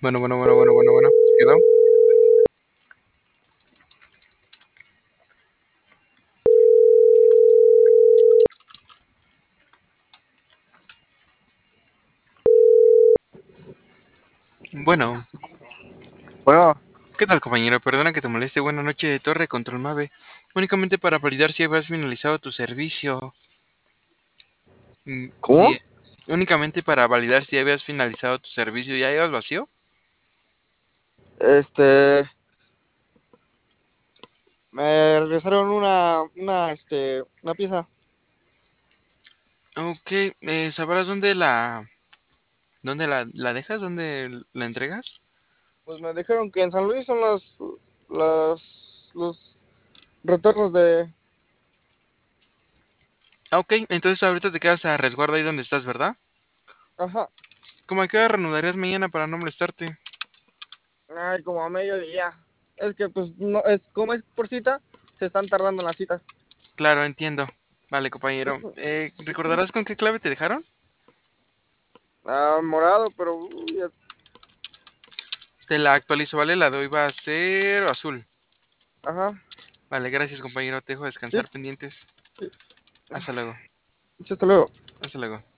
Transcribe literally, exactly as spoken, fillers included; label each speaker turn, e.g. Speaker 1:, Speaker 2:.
Speaker 1: Bueno, bueno, bueno, bueno, bueno, bueno. ¿Se quedó? Bueno,
Speaker 2: Bueno,
Speaker 1: ¿qué tal, compañero? Perdona que te moleste. Buena noche de Torre Control Mave. Únicamente para validar si habías finalizado tu servicio. Mm,
Speaker 2: ¿cómo?
Speaker 1: Sí, únicamente para validar si habías finalizado tu servicio. ¿Ya ibas vacío?
Speaker 2: Este, me regresaron una, una, este, una pieza.
Speaker 1: Ok, eh, ¿sabrás dónde la, dónde la, la dejas? ¿Dónde la entregas?
Speaker 2: Pues me dijeron que en San Luis son los, los, los retornos de,
Speaker 1: Ah, ok, entonces ahorita te quedas a resguardo ahí donde estás, ¿verdad?
Speaker 2: ajá,
Speaker 1: ¿Cómo a qué hora reanudarías mañana para no molestarte?
Speaker 2: ay, como a mediodía. Es que, pues, no, es, como es por cita, se están tardando en las citas.
Speaker 1: Claro, entiendo. Vale, compañero.
Speaker 2: Ujú.
Speaker 1: Eh, ¿recordarás con qué clave te dejaron?
Speaker 2: Ah, morado, pero, uy, es-
Speaker 1: Te la actualizo, ¿vale? La de hoy va a ser azul.
Speaker 2: ajá,
Speaker 1: Vale, gracias, compañero. Te dejo
Speaker 2: sí,
Speaker 1: descansar pendientes.
Speaker 2: sí,
Speaker 1: Hasta luego.
Speaker 2: sí, hasta luego.
Speaker 1: Hasta luego.